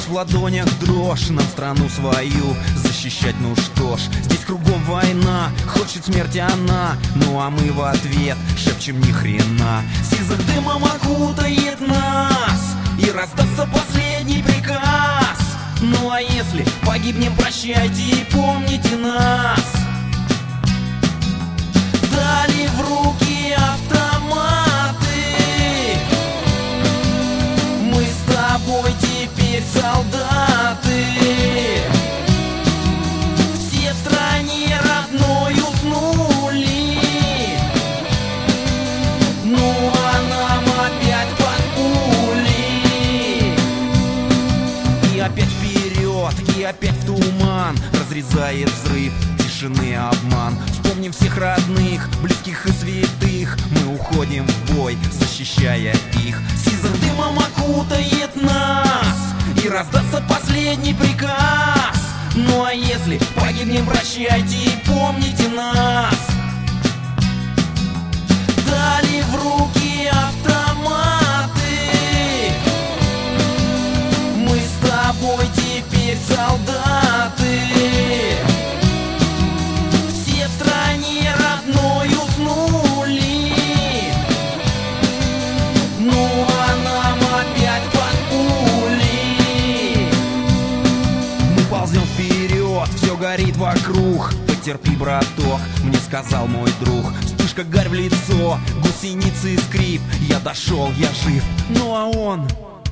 в ладонях дрожь, нам страну свою защищать, ну что ж. Здесь кругом война, хочет смерти она, ну а мы в ответ шепчем ни хрена. Сизым дымом окутает нас, и раздастся последний приказ. Ну а если погибнем, прощайте и помните нас. Дали в руки автоматы, мы с тобой теперь солдаты. Все в стране родной уснули, ну а нам опять под пули. И опять вперед, и опять в туман разрезает взрыв тишины обман. Вспомним всех родных, близких и святых, мы уходим в бой, защищая их. Сизым дымом окутает нас, и раздастся последний приказ. Ну а если погибнем, прощайте и помните нас. Дали в руки автоматы, мы с тобой теперь солдаты. Все в стране родной уснули, ну а нам опять под пули. Мы ползем вперед, все горит вокруг. Потерпи, браток, мне сказал мой друг. Вспышка, гарь в лицо, гусеницы и скрип. Я дошел, я жив, ну а он...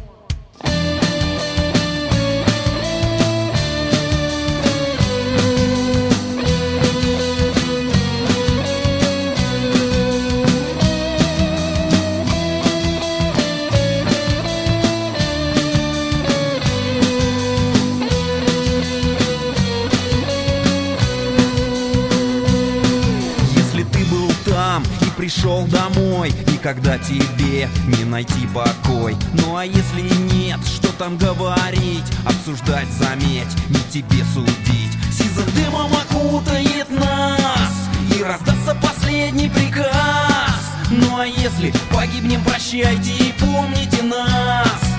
И пришел домой, никогда тебе не найти покой. Ну а если нет, что там говорить, обсуждать, заметь, не тебе судить. Сизым дымом окутает нас, и раздастся последний приказ. Ну а если погибнем, прощайте и помните нас.